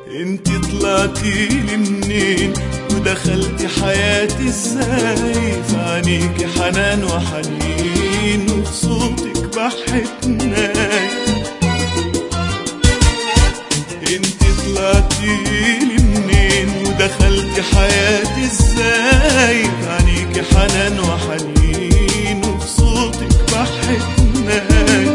انت طلعتيلي منين ودخلتي حياتي ازاي؟ في عينيكي حنان وحنين وفي صوتك بحة ناي. انت طلعتيلي منين ودخلتي حياتي ازاي؟ في عينيكي حنان وحنين وفي صوتك بحة ناي.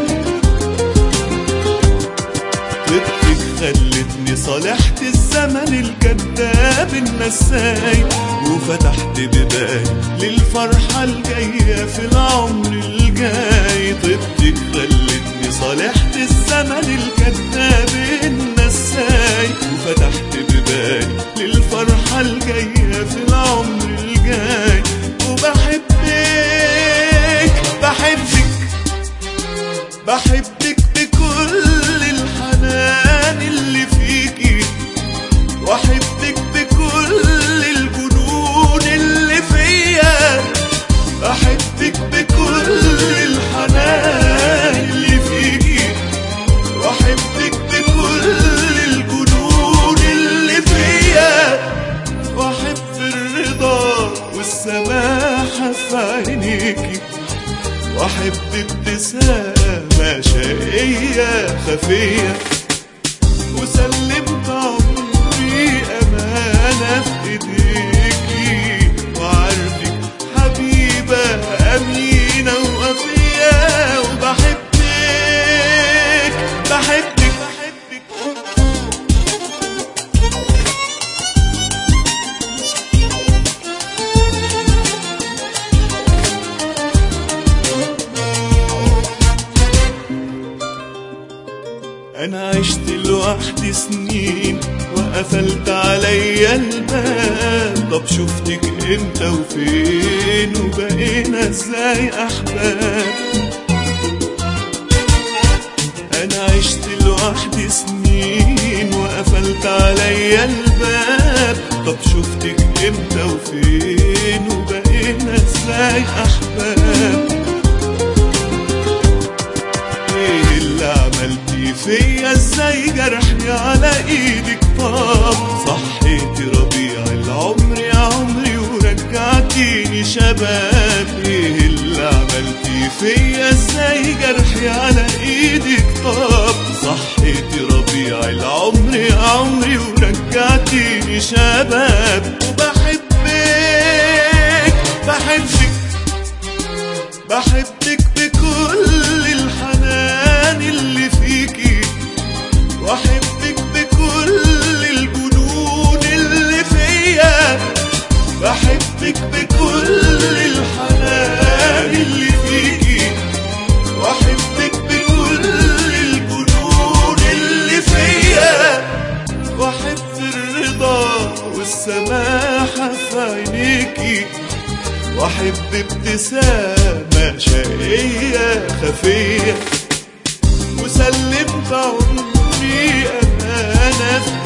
طيبتك خلتني صالحت الزمن الكذاب النساي، وفتحت بيباني للفرحة الجاية في العمر الجاي. طيبتك خلتني صالحت الزمن الكذاب النساي، وفتحت بيباني للفرحة الجاية في العمر الجاي. وبحبك بحبك بحبك بكل الحنان اللي فيكي، واحبك بكل الجنون اللي فيا. بحبك بكل الحنان اللي فيكي، واحبك بكل الجنون اللي فيا. واحب الرضا والسماحة في عينيكي، واحب ابتسامة شقية خفية. وسلمت عمري أمانة في ايديكي، وعارفك حبيبة أمينة ووفية. وبحبك بحبك أنا عشت لوحدي سنين وقفلت عليا الباب. طب شفتك امتى وفين وبقينا ازاي أحباب؟ أنا عشت لوحدي سنين وقفلت عليا الباب. طب شفتك امتى وفين وبقينا ازاي أحباب؟ ايه اللي عملتي فيا؟ ازاي جرحني على ايدك؟ طب صحيتي ربيع العمر يا عمري ورجعتيني شباب. ايه اللي عملتي فيا؟ ازاي جرحي على ايدك؟ طب صحيتي ربيع العمر يا عمري ورجعتيني شباب. وبحبك بحبك بحبك بكل الحنان اللي فيكي، واحبك بكل الجنون اللي فيا. بحبك بكل الحنان اللي فيكي، واحبك بكل الجنون اللي فيا. واحب الرضا والسماحة في عينيكي، واحب ابتسامة شقية خفية. وسلمت عمري أمانة